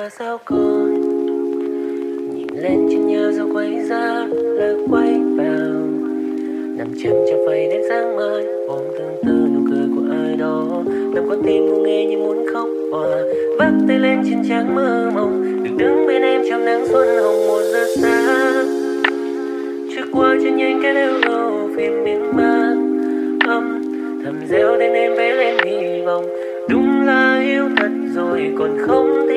mà sao còn nhìn lên trên nhau rồi quay ra là quay vào nằm chìm trong vầy đến sáng mai ôm tương tư nụ cười của ai đó làm con tim ngu nghe như muốn khóc hòa vắt tay lên trên trán mơ mộng được đứng bên em trong nắng xuân hồng 1 giờ sáng trôi qua chân nhanh cái đeo đầu phiền miên man âm thầm reo đến em vẽ lên hy vọng đúng là yêu thật rồi còn không thể